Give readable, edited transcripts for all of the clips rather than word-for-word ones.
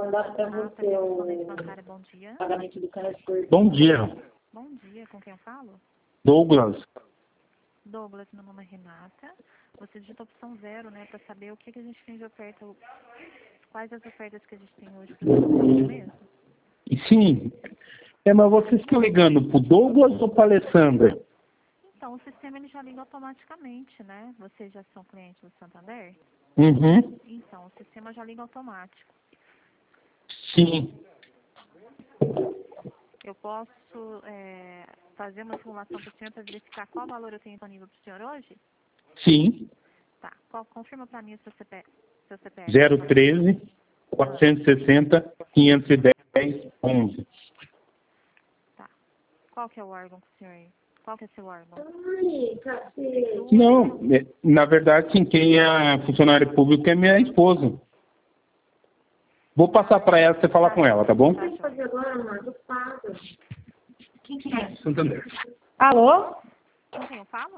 mandar para você o Bom dia. pagamento do carregador. Bom dia. Bom dia, com quem eu falo? Douglas. Douglas, meu nome é Renata. Você digita a opção 0, né, para saber o que a gente tem de oferta, quais as ofertas que a gente tem hoje para você mesmo. Sim. Mas vocês estão ligando pro Douglas ou pra Alessandra? Então, o sistema ele já liga automaticamente, né? Vocês já são clientes do Santander? Uhum. Então, o sistema já liga automático. Sim. Eu posso fazer uma simulação para o senhor para verificar qual valor eu tenho disponível para o senhor hoje? Sim. Tá. Confirma para mim o seu CPF. 013 460 510 11. Tá. Qual que é o órgão que o senhor... Qual que é seu órgão? Ai, cacete. Não, na verdade, sim, quem é funcionário público é minha esposa. Vou passar para ela, você falar com ela, tá bom? Tem que fazer agora, amor, do pago. Quem que é? Santander. Alô? Com quem eu falo?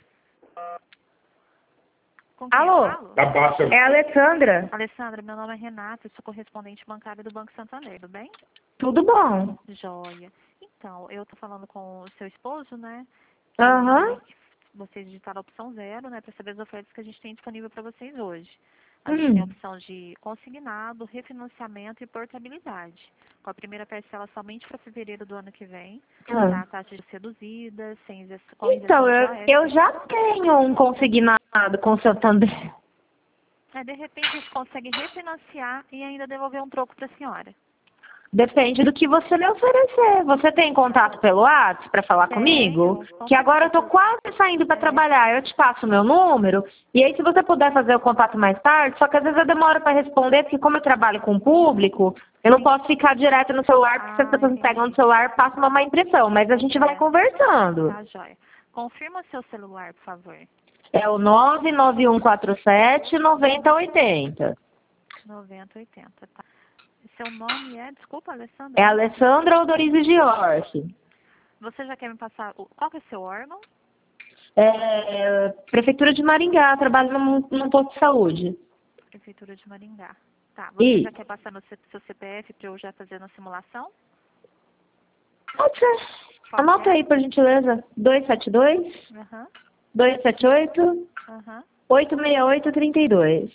Com quem Alô? eu falo? Tá baixo. É a Alessandra. Alessandra, meu nome é Renata, eu sou correspondente bancária do Banco Santander, tudo bem? Tudo bom? Joia. Então, eu tô falando com o seu esposo, né? Aham. Vocês digitaram a opção 0, né, para saber as ofertas que a gente tem disponível para vocês hoje. A gente tem a opção de consignado, refinanciamento e portabilidade. Com a primeira parcela somente para fevereiro do ano que vem, tá? A taxa de reduzida, sem com Então, isenção de eu OF. já tenho um consignado com o Santander. De repente a gente consegue refinanciar e ainda devolver um troco para a senhora. Depende do que você me oferecer. Você tem contato pelo WhatsApp para falar comigo? Que agora eu tô quase saindo para trabalhar. Eu te passo o meu número. E aí, se você puder fazer o contato mais tarde, só que às vezes eu demoro para responder, porque como eu trabalho com o público, eu não posso ficar direto no celular, porque as pessoas pegam no celular, passam uma má impressão. Mas a gente vai conversando. Tá, joia. Confirma o seu celular, por favor. É o 99147 9080. 9080, tá. Seu nome é, desculpa, Alessandra? É Alessandra Odorizzi Giorgi. Você já quer me passar, qual que é seu órgão? Prefeitura de Maringá, trabalho num posto de saúde. Prefeitura de Maringá. Tá, você já quer passar no seu CPF para eu já fazer na simulação? Pode ser. Anota aí, por gentileza. 272 Aham, 278 aham. 86832.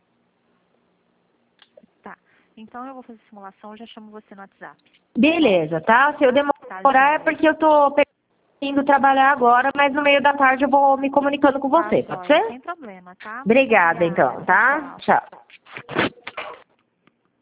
Tá, então eu vou fazer a simulação, eu já chamo você no WhatsApp. Beleza, tá? Se eu demorar é porque eu tô indo trabalhar agora, mas no meio da tarde eu vou me comunicando com você, pode ser? Sem problema, tá? Obrigada, então, tá? Tchau.